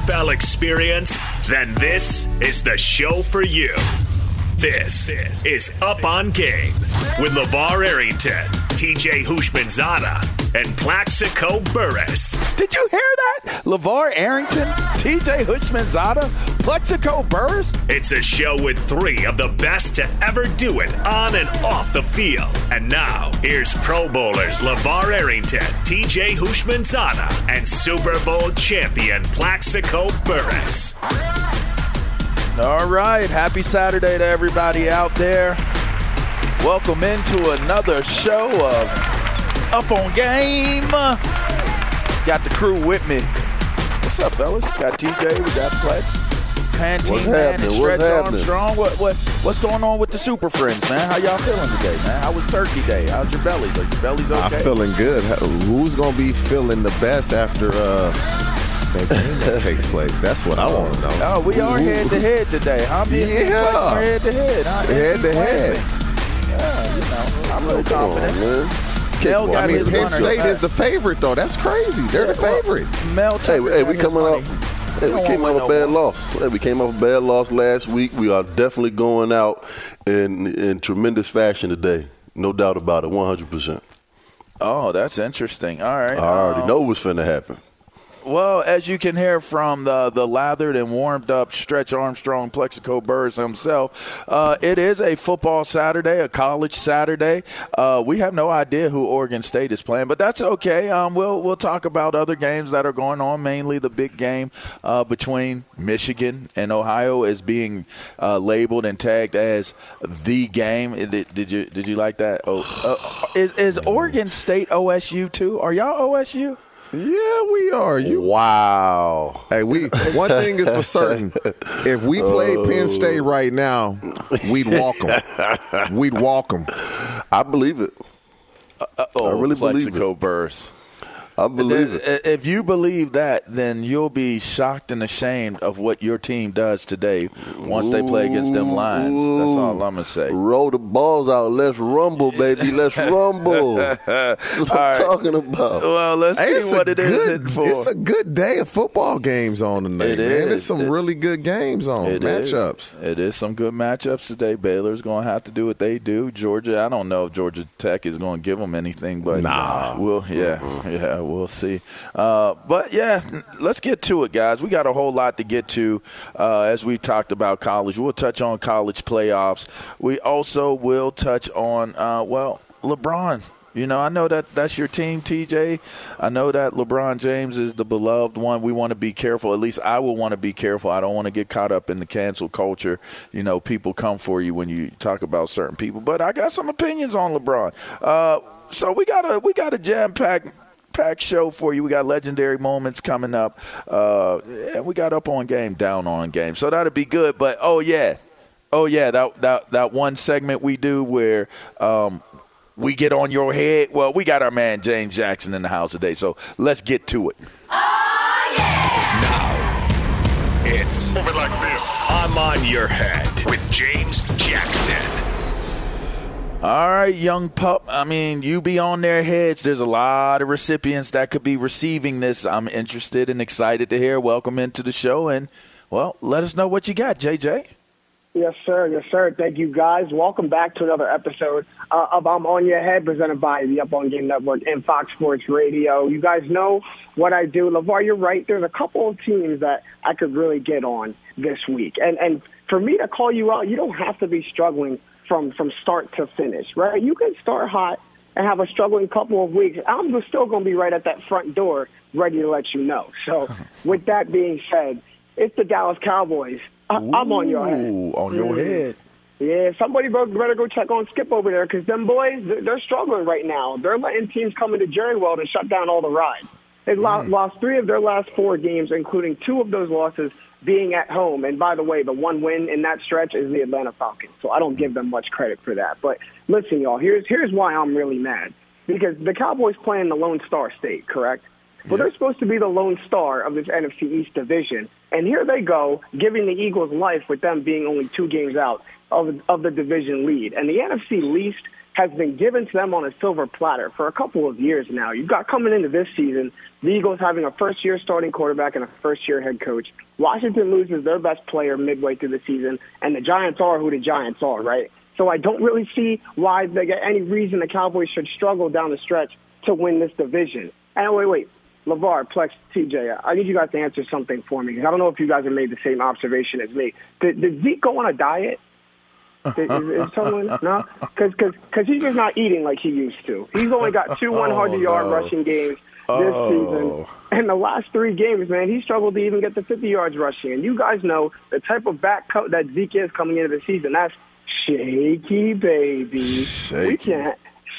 NFL experience? Then this is the show for you. This is Up on Game with LeVar Arrington, TJ Houshmandzadeh, and Plaxico Burress. Did you hear that? LeVar Arrington, TJ Houshmandzadeh, Plaxico Burress? It's a show with three of the best to ever do it on and off the field. And now, here's Pro Bowlers LeVar Arrington, TJ Houshmandzadeh, and Super Bowl champion Plaxico Burress. All right, happy Saturday to everybody out there. Welcome into another show of Up on Game. Got the crew with me. What's up, fellas? Got TJ, we got Plex, Pantene Man, and Stretch Armstrong. What's going on with the Super Friends, man? How y'all feeling today, man? How was Turkey Day? How's your bellies? Are your bellies okay? I'm feeling good. Who's going to be feeling the best after that game that takes place? That's what I want to know. Oh, we are head-to-head today. How many are head-to-head? Head-to-head. Yeah, you know, I'm real confident. Mel got his Penn State is the favorite, though. That's crazy. They're the favorite. Mel, we coming up. Hey, we came off a bad loss. We came off a bad loss last week. We are definitely going out in tremendous fashion today. No doubt about it, 100%. Oh, that's interesting. All right. I already know what's finna happen. Well, as you can hear from the lathered and warmed up Stretch Armstrong, Plaxico Burress himself, it is a football Saturday, a college Saturday. We have no idea who Oregon State is playing, but that's okay. We'll talk about other games that are going on, mainly the big game between Michigan and Ohio is being labeled and tagged as the game. Did you like that? Is Oregon State OSU too? Are y'all OSU? Yeah, we are. Wow. Hey, one thing is for certain. If we played Penn State right now, we'd walk them. We'd walk them. I believe it. I really believe it. Plaxico Burress. I believe it. If you believe that, then you'll be shocked and ashamed of what your team does today once they play against them Lions. That's all I'm going to say. Roll the balls out. Let's rumble, baby. Let's rumble. That's what I'm talking about. Well, let's see what it is for. It's a good day of football games on tonight, man. There's some really good games on, matchups. It is some good matchups today. Baylor's going to have to do what they do. Georgia, I don't know if Georgia Tech is going to give them anything, but we'll see. But, yeah, let's get to it, guys. We got a whole lot to get to as we talked about college. We'll touch on college playoffs. We also will touch on, LeBron. You know, I know that's your team, TJ. I know that LeBron James is the beloved one. We want to be careful. At least I will want to be careful. I don't want to get caught up in the cancel culture. You know, people come for you when you talk about certain people. But I got some opinions on LeBron. So we got a jam-packed show for you. We got legendary moments coming up. And we got Up on Game, Down on Game. So that'll be good. But, that one segment we do where we get on your head. Well, we got our man James Jackson in the house today, so let's get to it. Oh, yeah! Now, it's Move it like this. I'm on your head with James Jackson. All right, young pup. I mean, you be on their heads. There's a lot of recipients that could be receiving this. I'm interested and excited to hear. Welcome into the show, and, well, let us know what you got, JJ. Yes, sir. Yes, sir. Thank you, guys. Welcome back to another episode of I'm On Your Head, presented by the Up On Game Network and Fox Sports Radio. You guys know what I do. LeVar, you're right. There's a couple of teams that I could really get on this week. And for me to call you out, you don't have to be struggling from start to finish, right? You can start hot and have a struggling couple of weeks. I'm still going to be right at that front door ready to let you know. So with that being said, it's the Dallas Cowboys. I'm on your head. On your head. Yeah, somebody better go check on Skip over there because them boys, they're struggling right now. They're letting teams come into Jerry World and shut down all the rides. They've lost 3 of their last 4 games, including 2 of those losses being at home. And by the way, the one win in that stretch is the Atlanta Falcons. So I don't give them much credit for that. But listen, y'all, here's why I'm really mad. Because the Cowboys play in the Lone Star State, correct? Well, they're supposed to be the lone star of this NFC East division. And here they go, giving the Eagles life with them being only 2 games out of the division lead. And the NFC least has been given to them on a silver platter for a couple of years now. You've got coming into this season, the Eagles having a first-year starting quarterback and a first-year head coach. Washington loses their best player midway through the season, and the Giants are who the Giants are, right? So I don't really see why they get any reason the Cowboys should struggle down the stretch to win this division. And wait. LeVar, Plex, TJ, I need you guys to answer something for me, because I don't know if you guys have made the same observation as me. Did Zeke go on a diet? Is someone no? Because he's just not eating like he used to. He's only got 2 100-yard rushing games this season. And the last 3 games, man, he struggled to even get the 50 yards rushing. And you guys know the type of back that Zeke is coming into the season. That's shaky, baby. We can't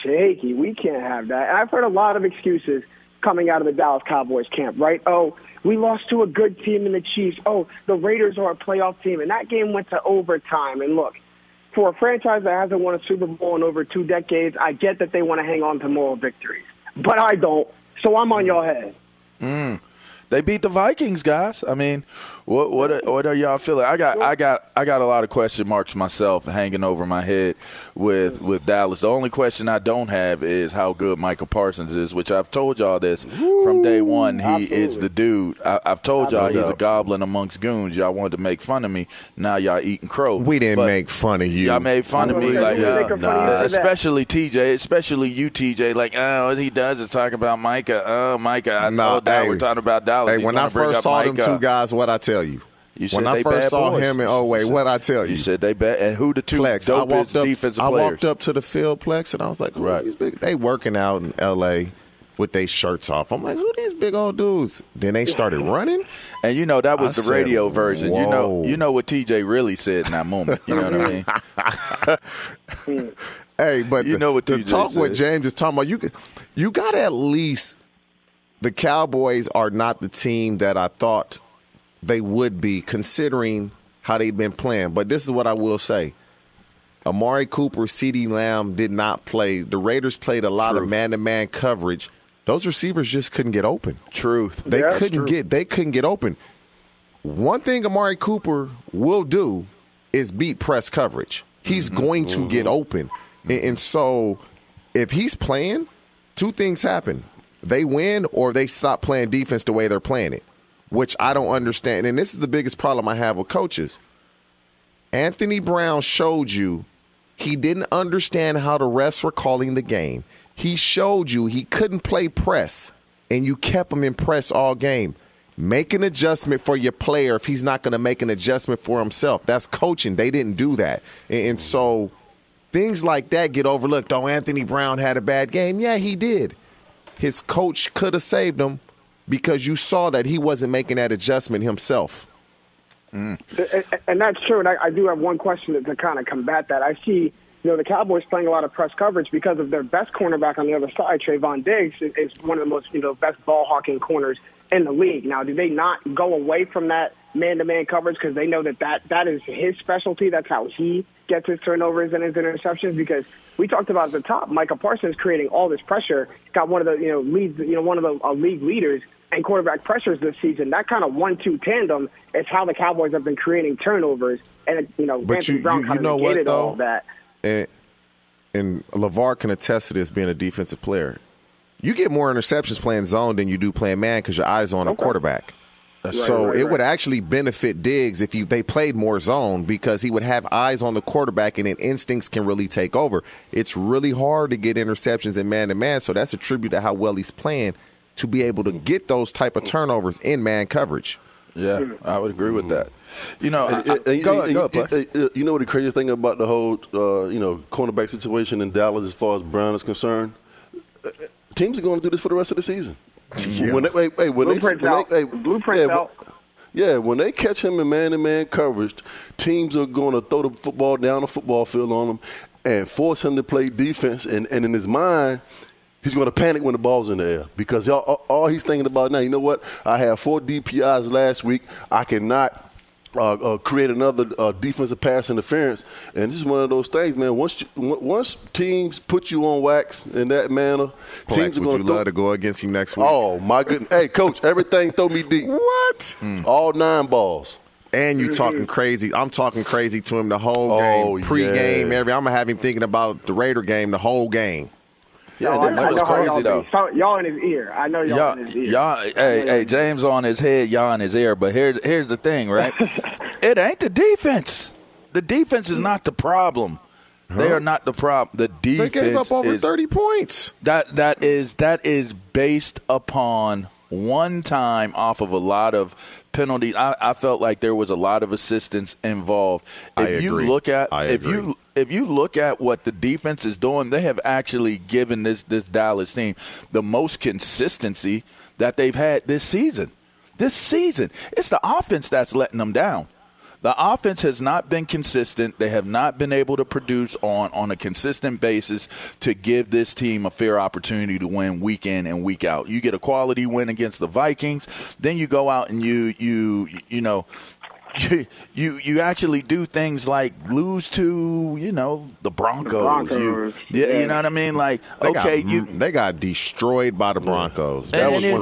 have that. And I've heard a lot of excuses coming out of the Dallas Cowboys camp, right? Oh, we lost to a good team in the Chiefs. Oh, the Raiders are a playoff team. And that game went to overtime. And look, for a franchise that hasn't won a Super Bowl in over 2 decades, I get that they want to hang on to moral victories. But I don't. So I'm on your head. They beat the Vikings, guys. I mean, what are y'all feeling? I got a lot of question marks myself hanging over my head with Dallas. The only question I don't have is how good Micah Parsons is, which I've told y'all this from day one. He is the dude. I've told y'all he's a goblin amongst goons. Y'all wanted to make fun of me. Now y'all eating crow. We didn't make fun of you. Y'all made fun of me, especially TJ, especially you, TJ. Like, oh, he does is talk about Micah. Oh, Micah. I know that we're talking about Dallas. Hey, when I first saw them 2 guys, what'd I tell you? When I first saw him and what'd I tell you? You said they bad. And who the 2 Plex, dopest defensive players? I walked up to the field, Plex, and I was like, who's these big? They working out in L.A. with their shirts off. I'm like, who these big old dudes? Then they started running. And you know, that was the radio version. Whoa. You know what TJ really said in that moment. You know what I mean? Hey, but you know what TJ talk said. what James is talking about, you got to at least – the Cowboys are not the team that I thought they would be, considering how they've been playing. But this is what I will say. Amari Cooper, CeeDee Lamb did not play. The Raiders played a lot of man-to-man coverage. Those receivers just couldn't get open. They couldn't get open. One thing Amari Cooper will do is beat press coverage. He's going to get open. And so if he's playing, 2 things happen. They win or they stop playing defense the way they're playing it, which I don't understand. And this is the biggest problem I have with coaches. Anthony Brown showed you he didn't understand how the refs were calling the game. He showed you he couldn't play press, and you kept him in press all game. Make an adjustment for your player if he's not going to make an adjustment for himself. That's coaching. They didn't do that. And so things like that get overlooked. Oh, Anthony Brown had a bad game. Yeah, he did. His coach could have saved him because you saw that he wasn't making that adjustment himself. And that's true. And I do have one question to kind of combat that. I see, the Cowboys playing a lot of press coverage because of their best cornerback on the other side, Trayvon Diggs, is one of the most, best ball-hawking corners in the league. Now, do they not go away from that man-to-man coverage because they know that is his specialty? That's how he gets his turnovers and his interceptions? Because we talked about at the top, Micah Parsons creating all this pressure, got one of the leads, one of the league leaders in quarterback pressures this season. That kind of 1-2 tandem is how the Cowboys have been creating turnovers, and Anthony Brown kind of negated all of that. And LeVar can attest to this, being a defensive player. You get more interceptions playing zone than you do playing man because your eyes are on a quarterback. So it would actually benefit Diggs if they played more zone, because he would have eyes on the quarterback and then instincts can really take over. It's really hard to get interceptions in man-to-man, so that's a tribute to how well he's playing to be able to get those type of turnovers in man coverage. Yeah, I would agree with that. You know what the crazy thing about the whole cornerback situation in Dallas as far as Brown is concerned? Teams are going to do this for the rest of the season. Yeah. When they catch him in man-to-man coverage, teams are going to throw the football down the football field on him and force him to play defense. And in his mind, he's going to panic when the ball's in the air, because all he's thinking about now, you know what? I had 4 DPIs last week. I cannot create another defensive pass interference. And this is one of those things, man. Once teams put you on wax in that manner, teams are going to love to go against you next week. Oh, my goodness. Hey, Coach, everything throw me deep. What? All 9 balls. And you talking crazy. I'm talking crazy to him the whole game, pregame, I'm going to have him thinking about the Raider game the whole game. Yeah, that was crazy, though. Y'all in his ear. I know y'all in his ear. Hey, James on his head, y'all in his ear. But here's the thing, right? It ain't the defense. The defense is not the problem. They are not the problem. The defense they gave up over 30 points. That is based upon one time off of a lot of penalties. I felt like there was a lot of assistance involved. If you look at what the defense is doing, they have actually given this Dallas team the most consistency that they've had this season. This season, it's the offense that's letting them down. The offense has not been consistent. They have not been able to produce on a consistent basis to give this team a fair opportunity to win week in and week out. You get a quality win against the Vikings, then you go out and you actually do things like lose to, the Broncos. You know what I mean? Like, they got destroyed by the Broncos. They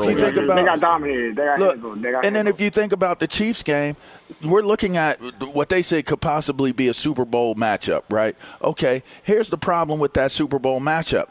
got dominated. Then if you think about the Chiefs game, we're looking at what they say could possibly be a Super Bowl matchup, right? Okay, here's the problem with that Super Bowl matchup.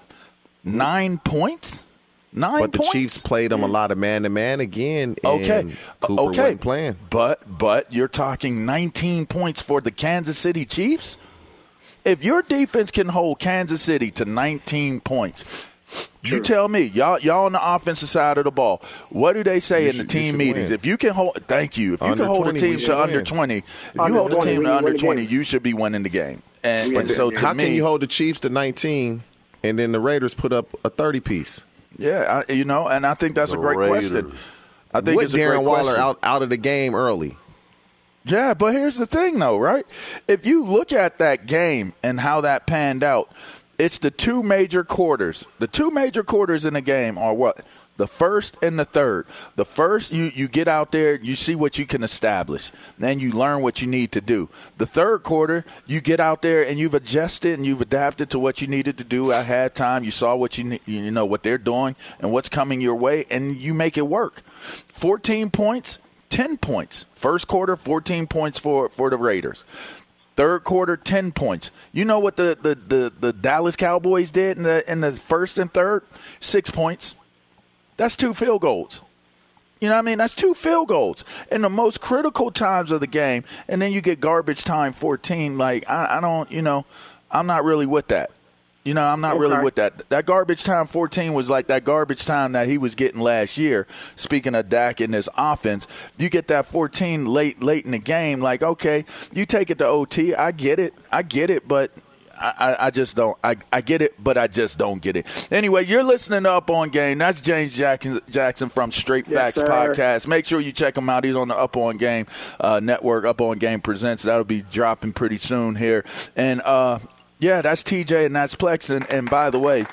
9 points? But the Chiefs played them a lot of man-to-man again. And Cooper wasn't playing. But you're talking 19 points for the Kansas City Chiefs? If your defense can hold Kansas City to 19 points, you tell me, y'all on the offensive side of the ball, what do they say in the team meetings? Win. If you can hold – thank you. If you can hold a team to under 20, if you hold a team to under 20, you should be winning the game. And so how can you hold the Chiefs to 19 and then the Raiders put up a 30-piece? Yeah, and I think that's a great question. I think it's a great Darren Waller question. out of the game early. Yeah, but here's the thing, though, right? If you look at that game and how that panned out, it's the two major quarters. The two major quarters in the game are what? The first and the third. The first, you get out there, you see what you can establish. Then you learn what you need to do. The third quarter, you get out there and you've adjusted and you've adapted to what you needed to do at halftime. You saw what you know what they're doing and what's coming your way, and you make it work. 14 points, 10 points. First quarter, 14 points for the Raiders. Third quarter, 10 points. You know what the Dallas Cowboys did in the first and third? 6 points. That's 2 field goals. You know what I mean? That's 2 field goals in the most critical times of the game, and then you get garbage time 14. Like, I don't, I'm not really with that. I'm not really with that. That garbage time 14 was like that garbage time that he was getting last year. Speaking of Dak in this offense, you get that 14 late in the game. Like, okay, you take it to OT. I get it, but I just don't. I get it, but I just don't get it. Anyway, you're listening to Up On Game. That's James Jackson from Straight Facts Podcast. Make sure you check him out. He's on the Up On Game network. Up On Game Presents. That'll be dropping pretty soon here. And yeah, that's TJ and that's Plex. And by the way,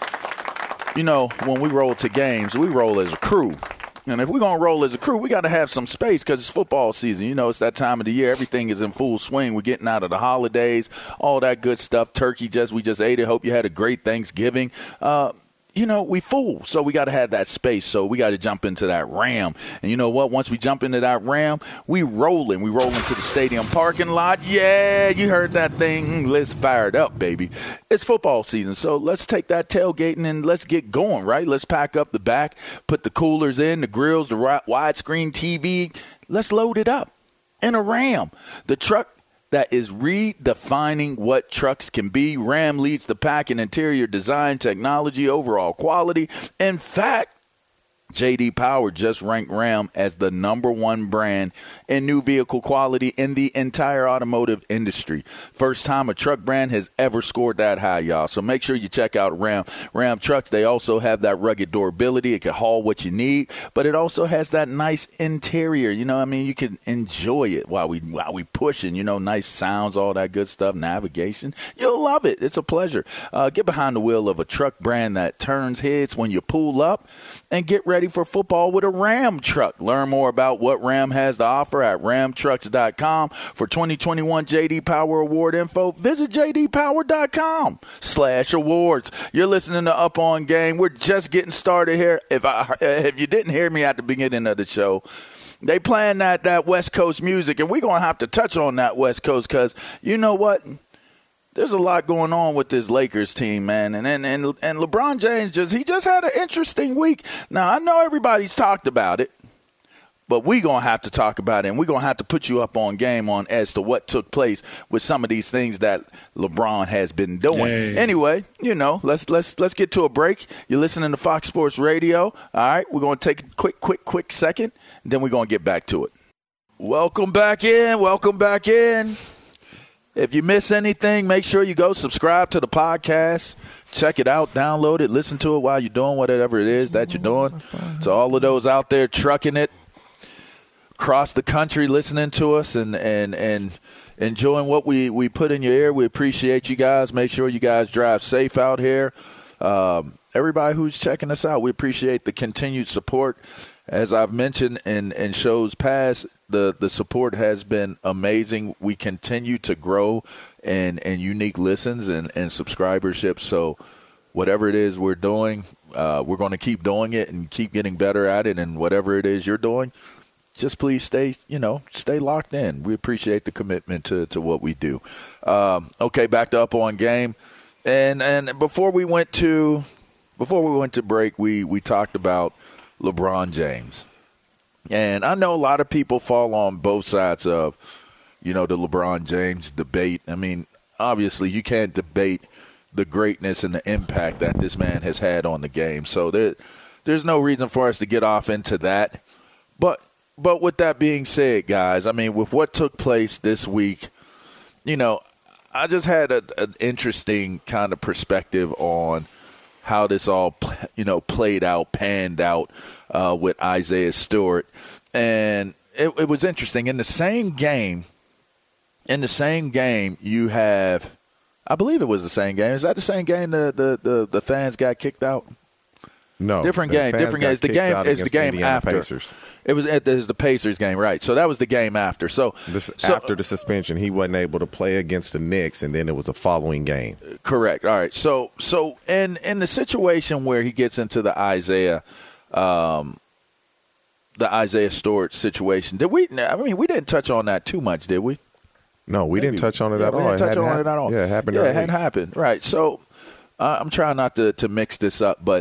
when we roll to games, we roll as a crew. And if we're going to roll as a crew, we got to have some space because it's football season. It's that time of the year. Everything is in full swing. We're getting out of the holidays, all that good stuff. Turkey, we just ate it. Hope you had a great Thanksgiving. We full, so we got to have that space. So we got to jump into that Ram. And you know what? Once we jump into that Ram, we rolling. We rolling to the stadium parking lot. Yeah, you heard that thing. Let's fire it up, baby. It's football season, so let's take that tailgating and let's get going, right? Let's pack up the back, put the coolers in, the grills, the widescreen TV. Let's load it up in a Ram. The truck that is redefining what trucks can be. Ram leads the pack in interior design, technology, overall quality. In fact, J.D. Power just ranked Ram as the #1 brand in new vehicle quality in the entire automotive industry. First time a truck brand has ever scored that high, y'all. So make sure you check out Ram. Ram trucks, they also have that rugged durability. It can haul what you need, but it also has that nice interior. You can enjoy it while we pushing, nice sounds, all that good stuff, navigation. You'll love it. It's a pleasure. Get behind the wheel of a truck brand that turns heads when you pull up and get ready for football with a Ram truck. Learn more about what Ram has to offer at ramtrucks.com. For 2021 J.D. Power Award info, visit jdpower.com/awards. You're listening to Up On Game. We're just getting started here. If you didn't hear me at the beginning of the show, they playing that West Coast music, and we're going to have to touch on that West Coast because you know what? There's a lot going on with this Lakers team, man. And LeBron James just had an interesting week. Now, I know everybody's talked about it, but we're going to have to talk about it, and we're going to have to put you up on game on as to what took place with some of these things that LeBron has been doing. Yay. Anyway, let's get to a break. You're listening to Fox Sports Radio. All right, we're going to take a quick second, and then we're going to get back to it. Welcome back in. If you miss anything, make sure you go subscribe to the podcast. Check it out, download it, listen to it while you're doing whatever it is that you're doing. So all of those out there trucking it across the country, listening to us and enjoying what we put in your ear, we appreciate you guys. Make sure you guys drive safe out here. Everybody who's checking us out, we appreciate the continued support. As I've mentioned in shows past, the support has been amazing. We continue to grow in unique listens and subscribership. So whatever it is we're doing, we're going to keep doing it and keep getting better at it. And whatever it is you're doing, just please stay locked in. We appreciate the commitment to what we do. Okay, back to Up On Game. And before we went to break, we talked about LeBron James. And I know a lot of people fall on both sides of, the LeBron James debate. I mean, obviously you can't debate the greatness and the impact that this man has had on the game. So there's no reason for us to get off into that. But with that being said, guys, I mean, with what took place this week, I just had an interesting kind of perspective on how this all, panned out with Isaiah Stewart. And it was interesting. In the same game, you have, I believe it was the same game. Is that the same game the fans got kicked out? No, different game. It's the game. It's the game after. Pacers. It was the Pacers game, right? So that was the game after. After the suspension, he wasn't able to play against the Knicks, and then it was the following game. Correct. All right. So in the situation where he gets into the Isaiah Stewart situation, we didn't touch on that too much, did we? No, we didn't touch on it at all. We didn't touch on it at all. Yeah, it happened. Yeah, it hadn't happened. Right. So I'm trying not to mix this up, but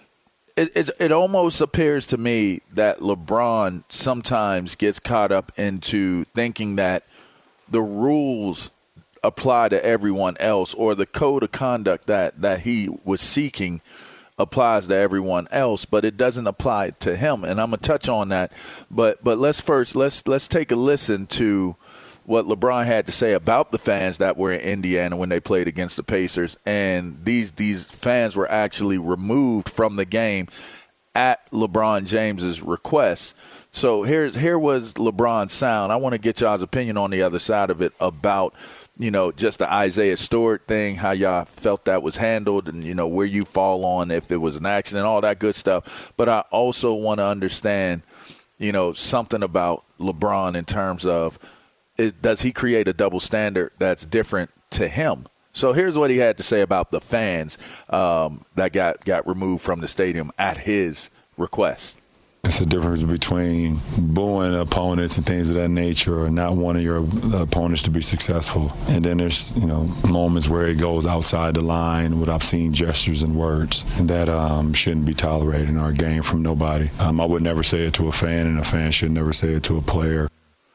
it almost appears to me that LeBron sometimes gets caught up into thinking that the rules apply to everyone else, or the code of conduct that he was seeking applies to everyone else, but it doesn't apply to him. And I'm gonna touch on that. But let's take a listen to what LeBron had to say about the fans that were in Indiana when they played against the Pacers. And these fans were actually removed from the game at LeBron James's request. So here was LeBron's sound. I want to get y'all's opinion on the other side of it about, just the Isaiah Stewart thing, how y'all felt that was handled, and, where you fall on if it was an accident, all that good stuff. But I also want to understand, something about LeBron in terms of, does he create a double standard that's different to him? So here's what he had to say about the fans that got removed from the stadium at his request. It's a difference between booing opponents and things of that nature, or not wanting your opponents to be successful. And then there's, moments where it goes outside the line with obscene gestures and words, and that shouldn't be tolerated in our game from nobody. I would never say it to a fan, and a fan should never say it to a player.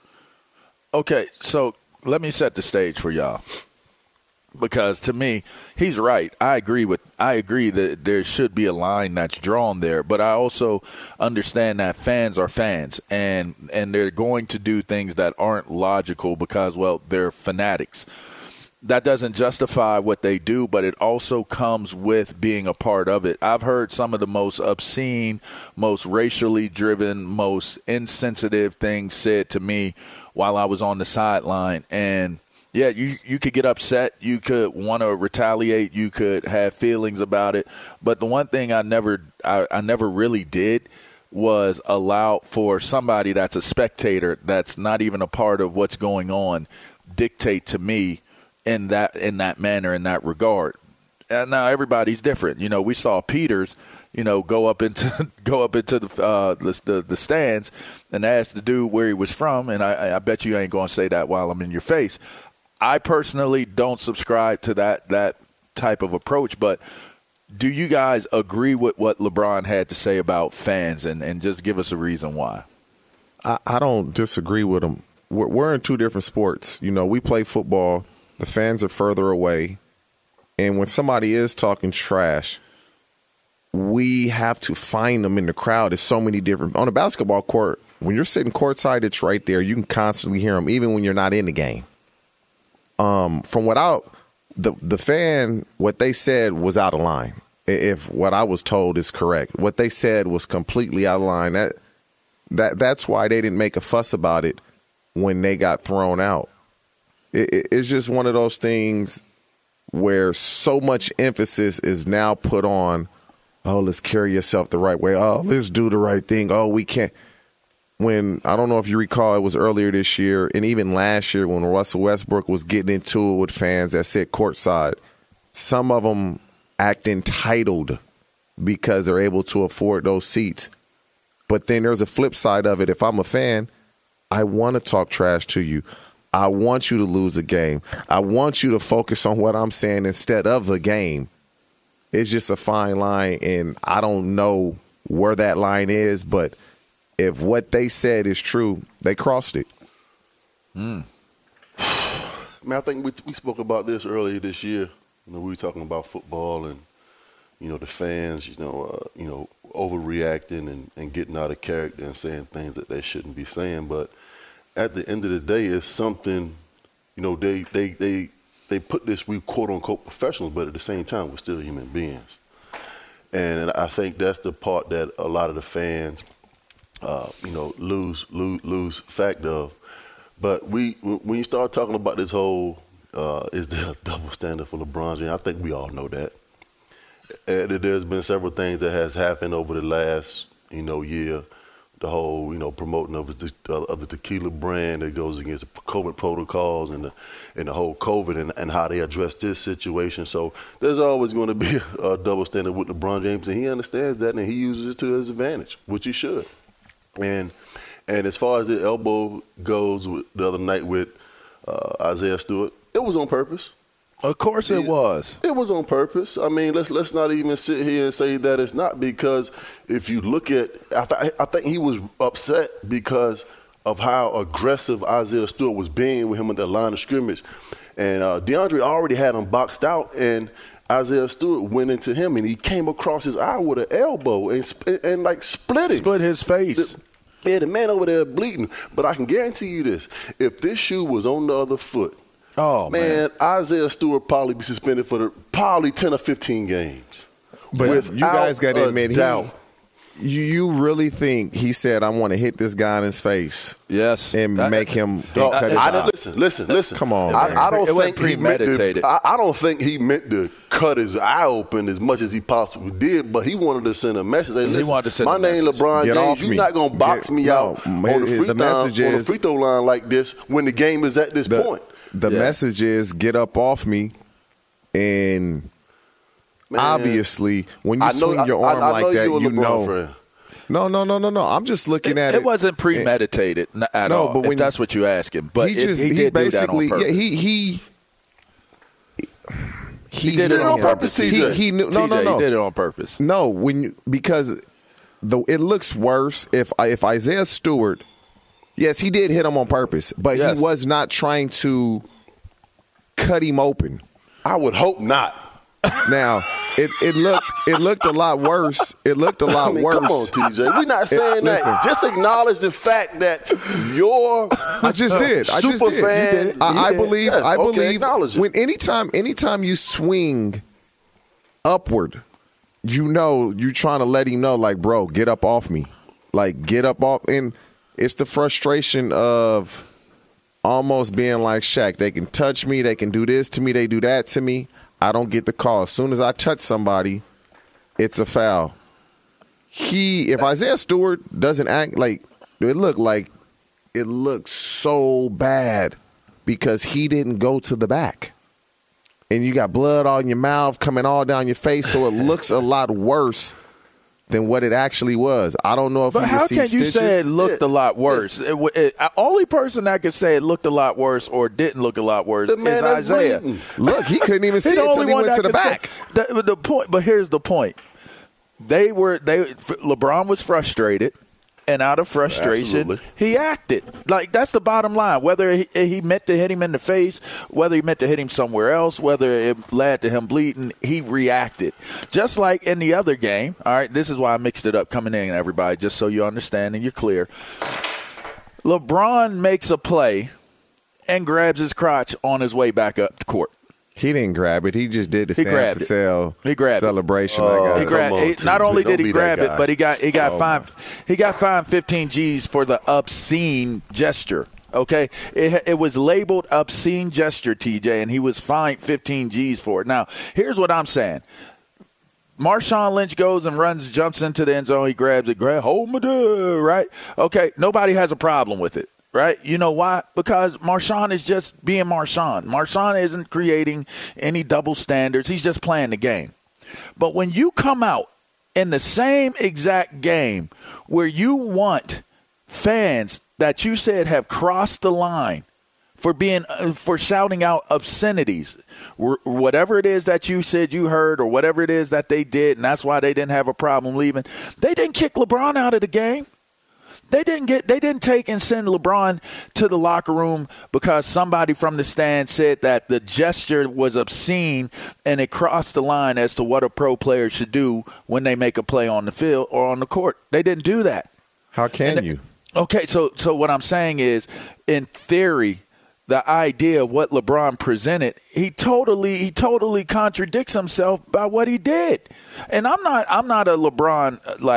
Okay, so let me set the stage for y'all, because to me, he's right. I agree that there should be a line that's drawn there, but I also understand that fans are fans, and they're going to do things that aren't logical because, well, they're fanatics. That doesn't justify what they do, but it also comes with being a part of it. I've heard some of the most obscene, most racially driven, most insensitive things said to me while I was on the sideline. And, yeah, you could get upset. You could want to retaliate. You could have feelings about it. But the one thing I never really did was allow for somebody that's a spectator, that's not even a part of what's going on, dictate to me in that manner, in that regard. now everybody's different. We saw Peters, go up into the stands and ask the dude where he was from, and I bet you ain't going to say that while I'm in your face. I personally don't subscribe to that type of approach, but do you guys agree with what LeBron had to say about fans, and just give us a reason why? I don't disagree with him. We're in two different sports. We play football. The fans are further away. And when somebody is talking trash, we have to find them in the crowd. There's so many different – on a basketball court, when you're sitting courtside, it's right there. You can constantly hear them, even when you're not in the game. The fan, what they said was out of line. If what I was told is correct, what they said was completely out of line. That's why they didn't make a fuss about it when they got thrown out. It's just one of those things where so much emphasis is now put on, oh, let's carry yourself the right way. Oh, let's do the right thing. Oh, we can't. When, I don't know if you recall, it was earlier this year and even last year when Russell Westbrook was getting into it with fans that sit courtside, some of them act entitled because they're able to afford those seats. But then there's a flip side of it. If I'm a fan, I want to talk trash to you. I want you to lose a game. I want you to focus on what I'm saying instead of the game. It's just a fine line, and I don't know where that line is, but if what they said is true, they crossed it. Man, I think we spoke about this earlier this year. We were talking about football and, the fans, overreacting and getting out of character and saying things that they shouldn't be saying. But at the end of the day, it's something, they put this, we quote-unquote professionals, but at the same time, we're still human beings. And I think that's the part that a lot of the fans, lose fact of. But when you start talking about this whole, is there a double standard for LeBron James? I think we all know that. There's been several things that has happened over the last, year. The whole, promoting of the tequila brand that goes against the COVID protocols and the whole COVID and how they address this situation. So there's always going to be a double standard with LeBron James, and he understands that, and he uses it to his advantage, which he should. And as far as the elbow goes the other night with Isaiah Stewart, it was on purpose. Of course it was. It was on purpose. I mean, let's not even sit here and say that it's not, because if you look at I think he was upset because of how aggressive Isaiah Stewart was being with him at the line of scrimmage. And DeAndre already had him boxed out, and Isaiah Stewart went into him, and he came across his eye with an elbow and split him. Split his face. The man over there bleeding. But I can guarantee you this. If this shoe was on the other foot, oh, man, Isaiah Stewart probably be suspended for probably 10 or 15 games. But you guys got to admit, you really think he said, I want to hit this guy in his face? Yes. And make him cut his eye. Listen. Come on, I don't think premeditated. I don't think he meant to cut his eye open as much as he possibly did, but he wanted to send a message. Hey, listen, he wanted to send my name LeBron James. You're not going to box me out on the free throw line like this when the game is at this point. The message is, get up off me, and obviously, when you swing your arm like that, you know. No. I'm just looking at it. It wasn't premeditated at all, but if that's what you ask him. But he did basically do that on purpose. He did it on purpose, TJ. He did it on purpose. No, because it looks worse if Isaiah Stewart. Yes, he did hit him on purpose, but he was not trying to cut him open. I would hope not. Now, it looked a lot worse. It looked a lot worse. Come on, TJ. We're not saying that. Just acknowledge the fact that you're I just did. fan. I believe when anytime you swing upward, you're trying to let him know, like, bro, get up off me. Like, get up off. And it's the frustration of almost being like Shaq. They can touch me. They can do this to me. They do that to me. I don't get the call. As soon as I touch somebody, it's a foul. If Isaiah Stewart doesn't act like it looks so bad because he didn't go to the back. and you got blood on your mouth coming all down your face, so it looks a lot worse than what it actually was. I don't know if but you how can stitches. you say it looked a lot worse? Only person that could say it looked a lot worse or didn't look a lot worse is Isaiah. Look, he couldn't even see it until he went to the back. The point, but here's the point: LeBron was frustrated. And out of frustration, he acted. Like, that's the bottom line. Whether he meant to hit him in the face, whether he meant to hit him somewhere else, whether it led to him bleeding, he reacted. Just like in the other game. All right, this is why I mixed it up coming in, everybody, just so you understand and you're clear. LeBron makes a play and grabs his crotch on his way back up the court. He didn't grab it. He just did the Sam Cassell celebration. Not only did he grab it, but he got fined 15 G's for the obscene gesture. Okay, it was labeled obscene gesture, TJ, and he was fined 15 G's for it. Now, here's what I'm saying. Marshawn Lynch goes and jumps into the end zone. He grabs it, hold my dude, right? Okay, nobody has a problem with it. Right? You know why? Because Marshawn is just being Marshawn. Marshawn isn't creating any double standards. He's just playing the game. But when you come out in the same exact game where you want fans that you said have crossed the line for shouting out obscenities, whatever it is that you said you heard or whatever it is that they did, and that's why they didn't have a problem leaving, they didn't kick LeBron out of the game. They didn't take and send LeBron to the locker room because somebody from the stand said that the gesture was obscene and it crossed the line as to what a pro player should do when they make a play on the field or on the court. They didn't do that. How can you? Okay, so what I'm saying is, in theory, the idea of what LeBron presented, he totally contradicts himself by what he did. And I'm not a LeBron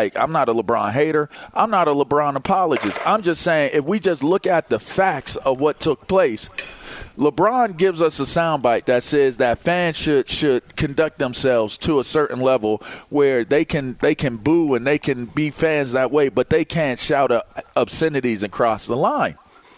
hater. I'm not a LeBron apologist. I'm just saying, if we just look at the facts of what took place, LeBron gives us a soundbite that says that fans should conduct themselves to a certain level where they can boo and they can be fans that way, but they can't shout obscenities and cross the line.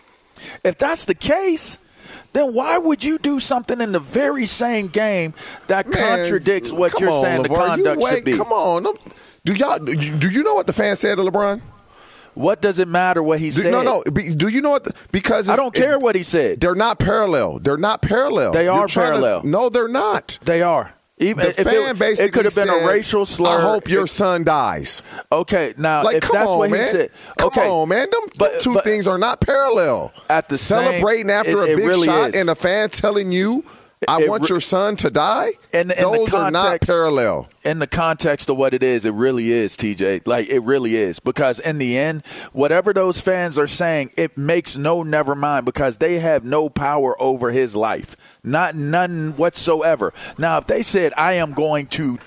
If that's the case, then why would you do something in the very same game that contradicts what you're saying the conduct should be? Come on. Do you know what the fans said to LeBron? What does it matter what he said? No. Do you know what? Because I don't care what he said. They're not parallel. They are parallel. No, they're not. They are. Even the fan basically it could have been a racial slur. I hope your son dies. Okay, now if that's what he said. Okay, come on, man. Them two things are not parallel. At the celebrating after a big really shot is. And a fan telling you, I want your son to die. Those are not parallel. In the context of what it is, it really is, TJ. Like, it really is. Because in the end, whatever those fans are saying, it makes never mind, because they have no power over his life. None whatsoever. Now, if they said, I'm going to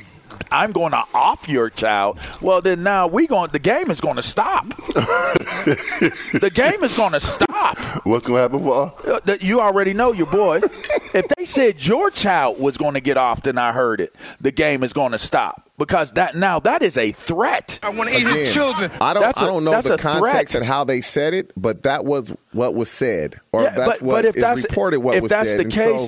off your child, well, then now the game is going to stop. The game is going to stop. What's going to happen, Paul? You already know your boy. If they said your child was going to get off, then I heard it. The game is going to stop. Because that is a threat. I want to eat his children. I don't know the context and how they said it, but that was what was said. Or that's what is reported what was said. If that's the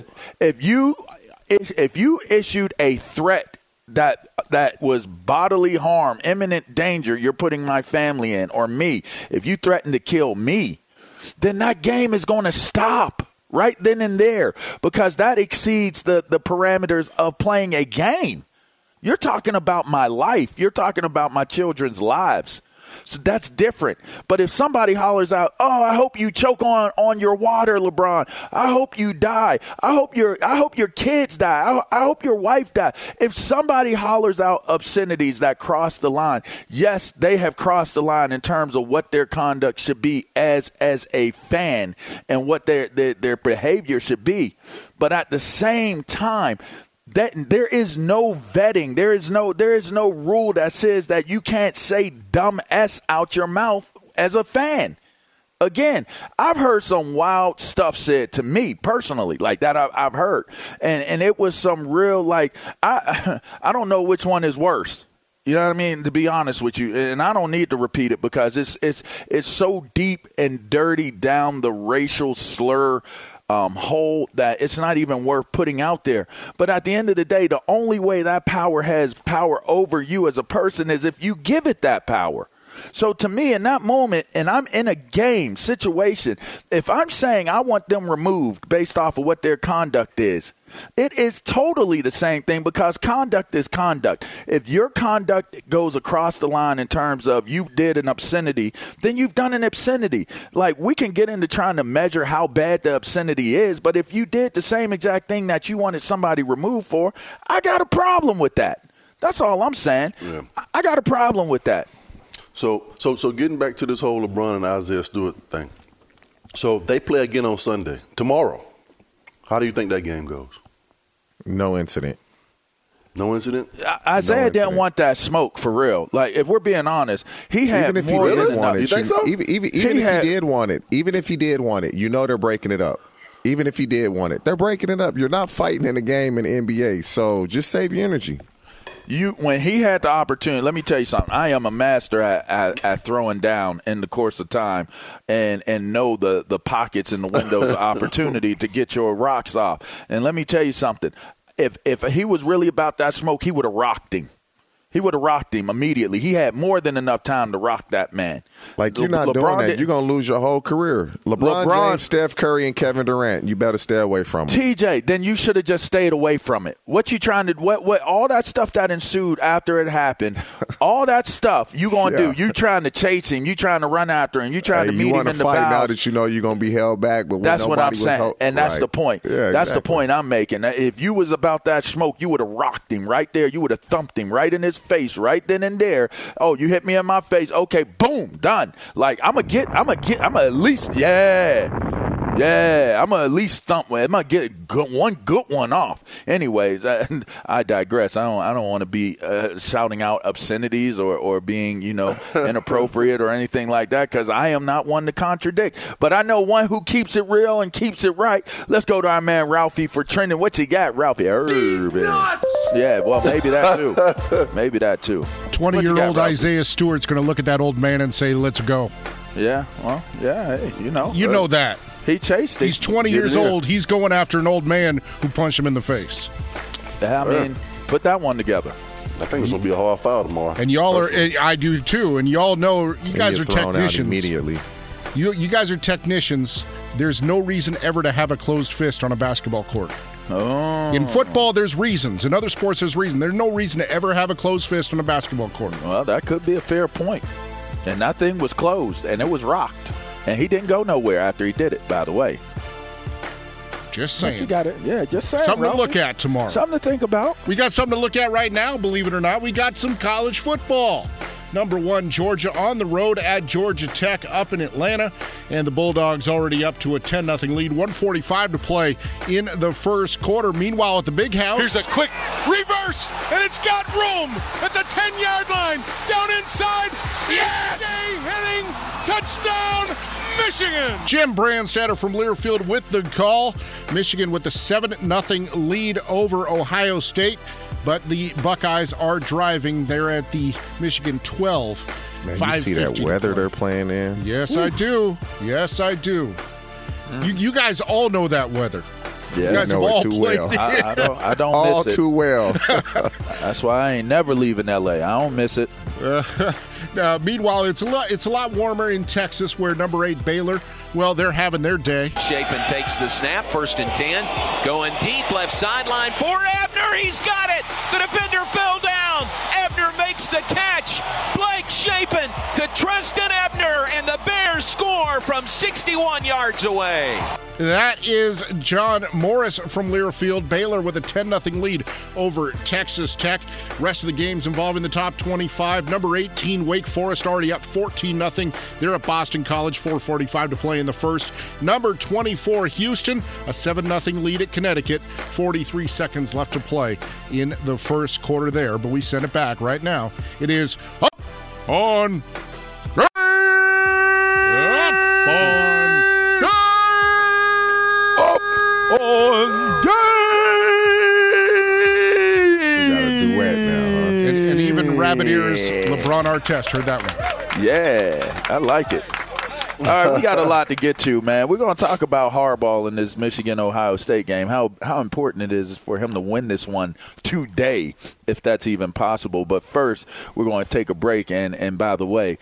case, if you issued a threat that was bodily harm, imminent danger you're putting my family in, or me, if you threaten to kill me, then that game is going to stop right then and there, because that exceeds the parameters of playing a game. You're talking about my life. You're talking about my children's lives. So that's different. But if somebody hollers out, "Oh, I hope you choke on your water, LeBron. I hope you die. I hope your kids die. I hope your wife die." If somebody hollers out obscenities that cross the line, yes, they have crossed the line in terms of what their conduct should be as a fan and what their behavior should be. But at the same time, that there is no vetting. There is no rule that says that you can't say dumb S out your mouth as a fan. Again, I've heard some wild stuff said to me personally, like that I've heard. And it was some real, like, I don't know which one is worse. You know what I mean? To be honest with you, and I don't need to repeat it because it's so deep and dirty down the racial slur hold that it's not even worth putting out there. But at the end of the day, the only way that power has power over you as a person is if you give it that power. So to me, in that moment, and I'm in a game situation, if I'm saying I want them removed based off of what their conduct is, it is totally the same thing, because conduct is conduct. If your conduct goes across the line in terms of you did an obscenity, then you've done an obscenity. Like, we can get into trying to measure how bad the obscenity is, but if you did the same exact thing that you wanted somebody removed for, I got a problem with that. That's all I'm saying. Yeah. I got a problem with that. So getting back to this whole LeBron and Isaiah Stewart thing. So they play again on Sunday, tomorrow. How do you think that game goes? No incident. No incident? Isaiah didn't want that smoke, for real. Like, if we're being honest, he had more than enough. You think so? Even if he did want it, you know they're breaking it up. Even if he did want it, they're breaking it up. You're not fighting in a game in the NBA, so just save your energy. When he had the opportunity, let me tell you something. I am a master at throwing down in the course of time and know the pockets and the windows of opportunity to get your rocks off. And let me tell you something. If he was really about that smoke, he would have rocked him. He would have rocked him immediately. He had more than enough time to rock that man. Like, you're not doing that. You're going to lose your whole career. LeBron James, Steph Curry, and Kevin Durant, you better stay away from him. TJ, then you should have just stayed away from it. What you trying to – what all that stuff that ensued after it happened, all that stuff you going to do. You trying to chase him. You trying to run after him. You trying to meet him in the bows. You want to fight now that you know you're going to be held back. But that's what I'm saying, and that's the point. Yeah, that's the point I'm making. If you was about that smoke, you would have rocked him right there. You would have thumped him right in his face right then and there. Oh, you hit me in my face. Okay, boom, done. Like, I'm at least, I'm at least thump. I'm gonna get one good one off. Anyways, I digress. I don't want to be shouting out obscenities or being, inappropriate or anything like that, because I am not one to contradict. But I know one who keeps it real and keeps it right. Let's go to our man Ralphie for trending. What you got, Ralphie? Yeah, well, maybe that too. Maybe that too. 20-year-old Isaiah Stewart's going to look at that old man and say, "Let's go." Yeah, well, yeah, hey, You know that. He chased it. He's 20 years old. He's going after an old man who punched him in the face. I mean, put that one together. I think it's going to be a hard foul tomorrow. And y'all are, I do too, and y'all know, you guys are technicians. Immediately. You guys are technicians. There's no reason ever to have a closed fist on a basketball court. Oh. In football, there's reasons. In other sports, there's reason. There's no reason to ever have a closed fist on a basketball court. Well, that could be a fair point. And that thing was closed, and it was rocked. And he didn't go nowhere after he did it, by the way. Just saying. But you got it. Yeah, just saying. Something Ralphie. to look at tomorrow. Something to think about. We got something to look at right now, believe it or not. We got some college football. Number 1, Georgia on the road at Georgia Tech up in Atlanta. And the Bulldogs already up to a 10-0 lead. 1:45 to play in the first quarter. Meanwhile, at the Big House. Here's a quick reverse, and it's got room at the 10-yard line. Down inside. Yes! Henning, touchdown, Michigan. Jim Brandstatter from Learfield with the call. Michigan with the 7-0 lead over Ohio State. But the Buckeyes are driving. They're at the Michigan 12. Man, you see that weather they're playing in? Yes, I do. Yes, I do. You guys all know that weather. Yeah, you guys know it too well. I don't all miss it. too well. That's why I ain't never leaving L.A. I don't miss it. Meanwhile, it's a lot warmer in Texas, where number 8 Baylor, well, they're having their day. Chapin takes the snap, 1st and 10, going deep left sideline for Abner. He's got it. The defender fell down. Abner makes the catch. Blake Chapin to Tristan Abner, and the Bears score from 61 yards away. That is John Morris from Learfield. Baylor with a 10-0 lead over Texas Tech. Rest of the games involving the top 25. Number 18, Wake Forest, already up 14-0. They're at Boston College, 4:45 to play in the first. Number 24, Houston, a 7-0 lead at Connecticut. 43 seconds left to play in the first quarter there, but we send it back right now. It is up on game! Up on game! We got a duet now, huh? And even Rabbit Ears, LeBron Artest heard that one. Yeah, I like it. All right, we got a lot to get to, man. We're going to talk about Harbaugh in this Michigan-Ohio State game, how important it is for him to win this one today, if that's even possible. But first, we're going to take a break. And by the way,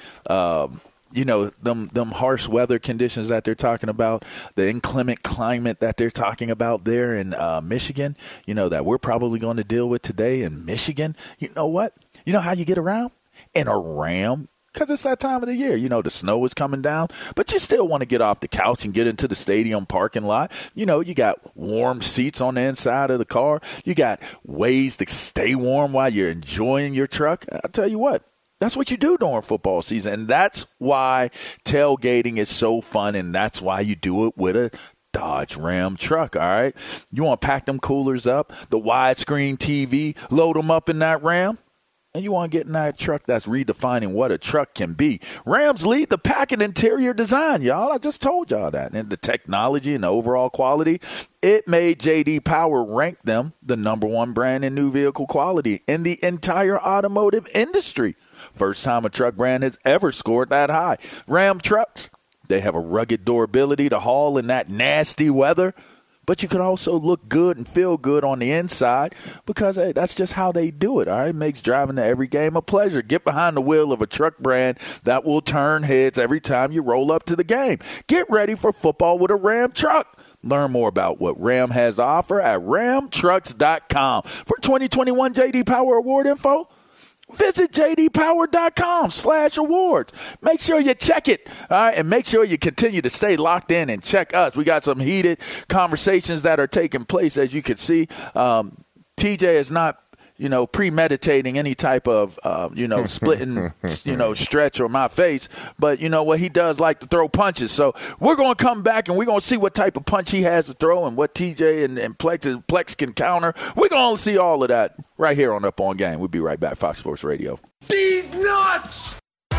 them harsh weather conditions that they're talking about, the inclement climate that they're talking about there in Michigan, that we're probably going to deal with today in Michigan. You know what? You know how you get around? In a Ram. Because it's that time of the year. The snow is coming down, but you still want to get off the couch and get into the stadium parking lot. You got warm seats on the inside of the car. You got ways to stay warm while you're enjoying your truck. I'll tell you what. That's what you do during football season, and that's why tailgating is so fun, and that's why you do it with a Dodge Ram truck, all right? You want to pack them coolers up, the widescreen TV, load them up in that Ram, and you want to get in that truck that's redefining what a truck can be. Rams lead the pack and interior design, y'all. I just told y'all that. And the technology and the overall quality, it made J.D. Power rank them the number one brand in new vehicle quality in the entire automotive industry. First time a truck brand has ever scored that high. Ram trucks, they have a rugged durability to haul in that nasty weather. But you can also look good and feel good on the inside because, hey, that's just how they do it, all right? It makes driving to every game a pleasure. Get behind the wheel of a truck brand that will turn heads every time you roll up to the game. Get ready for football with a Ram truck. Learn more about what Ram has to offer at ramtrucks.com. For 2021 J.D. Power Award info, visit jdpower.com/awards. Make sure you check it, all right, and make sure you continue to stay locked in and check us. We got some heated conversations that are taking place, as you can see. TJ is not, premeditating any type of, splitting, stretch or my face. But you know what? He does like to throw punches. So we're going to come back and we're going to see what type of punch he has to throw and what TJ and Plex can counter. We're going to see all of that right here on Up On Game. We'll be right back. Fox Sports Radio. These nuts!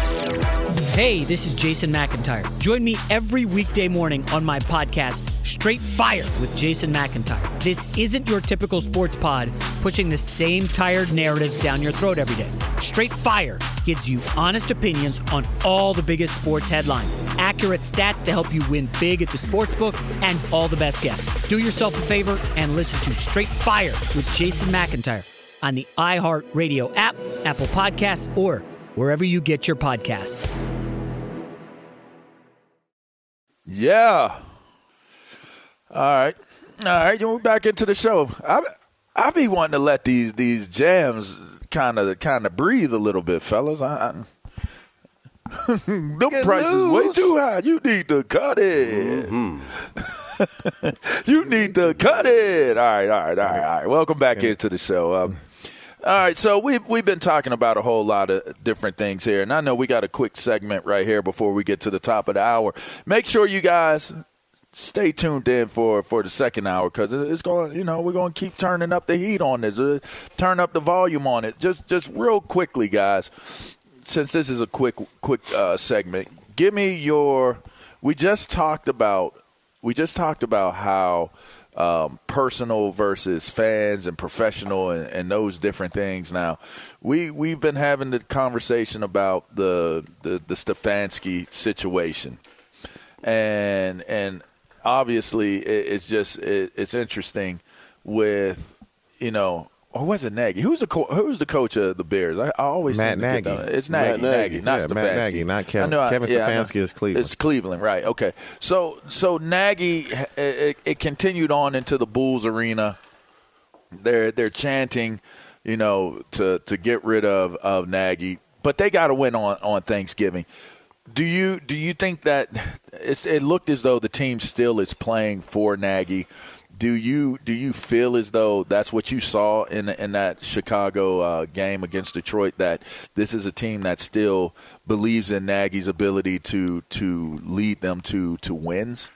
Hey, this is Jason McIntyre. Join me every weekday morning on my podcast, Straight Fire with Jason McIntyre. This isn't your typical sports pod pushing the same tired narratives down your throat every day. Straight Fire gives you honest opinions on all the biggest sports headlines, accurate stats to help you win big at the sportsbook, and all the best guests. Do yourself a favor and listen to Straight Fire with Jason McIntyre on the iHeartRadio app, Apple Podcasts, or wherever you get your podcasts. Yeah. All right. We're back into the show. I be wanting to let these jams kind of breathe a little bit, fellas. Them prices way too high. You need to cut it. Mm-hmm. You need to cut it. All right. Welcome back into the show. All right, so we've been talking about a whole lot of different things here, and I know we got a quick segment right here before we get to the top of the hour. Make sure you guys stay tuned in for the second hour because it's going. We're going to keep turning up the heat on this, turn up the volume on it. Just real quickly, guys, since this is a quick segment, give me your. We just talked about how. Personal versus fans and professional and those different things. Now, we've been having the conversation about the Stefanski situation, and obviously it's interesting with or was it Nagy? Who's the coach of the Bears? I always Matt Nagy. It's Nagy, not Stefanski. Matt Nagy, not Kevin. Kevin Stefanski is Cleveland. It's Cleveland, right? Okay. So Nagy, it continued on into the Bulls arena. They're chanting, to get rid of Nagy, but they got to win on Thanksgiving. Do you think that it looked as though the team still is playing for Nagy? Do you feel as though that's what you saw in that Chicago game against Detroit, that this is a team that still believes in Nagy's ability to lead them to wins?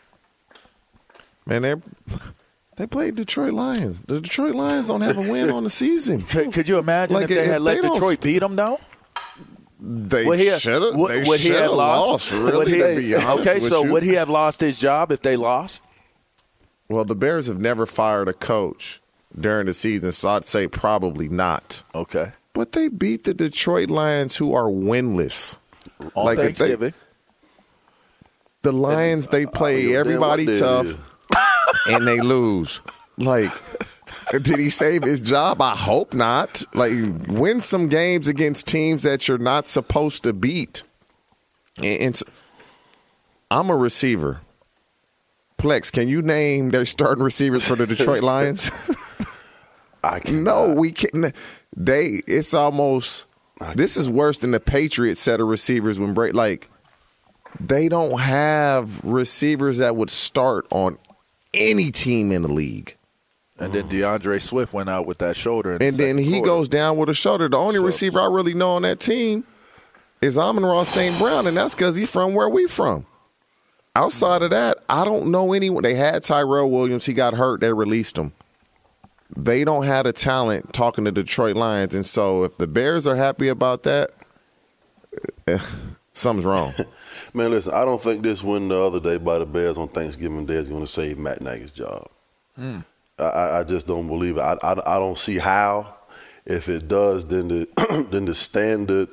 Man, they played Detroit Lions. The Detroit Lions don't have a win on the season. Could you imagine if they had let Detroit beat them, though? They should have lost. Really, to be honest with you. Would he have lost his job if they lost? Well, the Bears have never fired a coach during the season, so I'd say probably not. Okay. But they beat the Detroit Lions, who are winless. On Thanksgiving. The Lions, they play everybody tough, and they lose. Like, did he save his job? I hope not. Like, win some games against teams that you're not supposed to beat. And I'm a receiver. Plex, can you name their starting receivers for the Detroit Lions? I can't. No, we can't. It's almost. This is worse than the Patriots set of receivers when they don't have receivers that would start on any team in the league. And then DeAndre Swift went out with that shoulder. And then he goes down with a shoulder. The only receiver I really know on that team is Amon-Ra St. Brown, and that's because he's from where we from. Outside of that, I don't know anyone. They had Tyrell Williams. He got hurt. They released him. They don't have the talent talking to Detroit Lions. And so if the Bears are happy about that, something's wrong. Man, listen, I don't think this win the other day by the Bears on Thanksgiving Day is going to save Matt Nagy's job. I just don't believe it. I don't see how. If it does, then the standard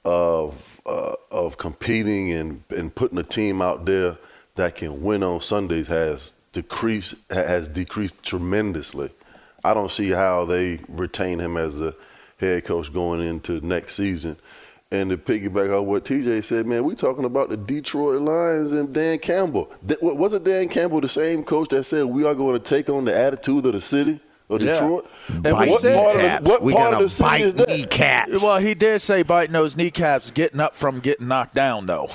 of competing and putting a team out there that can win on Sundays has decreased tremendously. I don't see how they retain him as the head coach going into next season. And to piggyback on what TJ said, man, we talking about the Detroit Lions and Dan Campbell. Wasn't Dan Campbell the same coach that said we are going to take on the attitude of the city of Detroit? And We're going to bite kneecaps. Well, he did say biting those kneecaps, getting up from getting knocked down, though.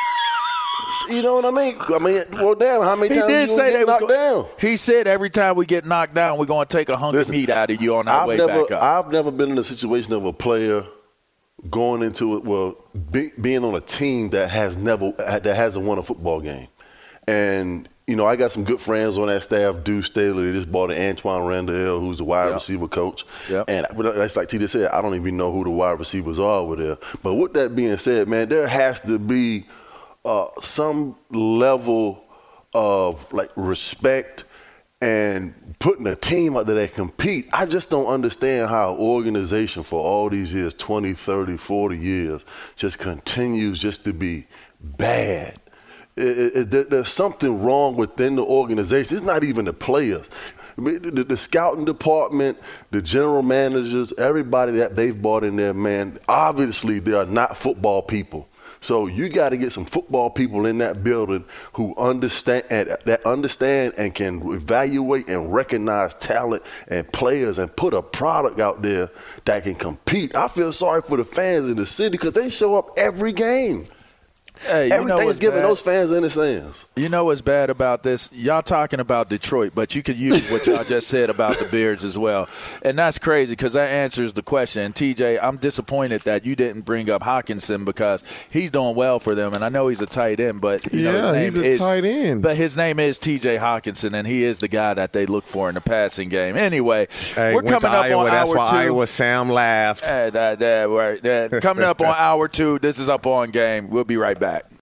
You know what I mean? Well, damn, how many times you get knocked down? He said every time we get knocked down, we're going to take a hunk of meat out of you on our way back up. I've never been in a situation of a player going into it, being on a team that hasn't won a football game. And, you know, I got some good friends on that staff. Deuce Staley, they just bought an Antoine Randall, who's the wide receiver coach. And that's like TJ said, I don't even know who the wide receivers are over there. But with that being said, man, there has to be some level of respect and putting a team out there that compete. I just don't understand how an organization for all these years, 20, 30, 40 years, just continues just to be bad. There's something wrong within the organization. It's not even the players. The scouting department, the general managers, everybody that they've brought in there, man, obviously they are not football people. So you got to get some football people in that building who understand and can evaluate and recognize talent and players and put a product out there that can compete. I feel sorry for the fans in the city because they show up every game. Hey, everything's giving those fans in the stands. You know what's bad about this? Y'all talking about Detroit, but you could use what y'all just said about the Bears as well. And that's crazy because that answers the question. And, TJ, I'm disappointed that you didn't bring up Hockenson because he's doing well for them. And I know he's a tight end, but his name he's a tight end. But his name is TJ Hockenson, and he is the guy that they look for in the passing game. Anyway, we're coming up on that's hour why 2. Iowa Sam laughed. Coming up on hour 2. This is Up On Game. We'll be right back.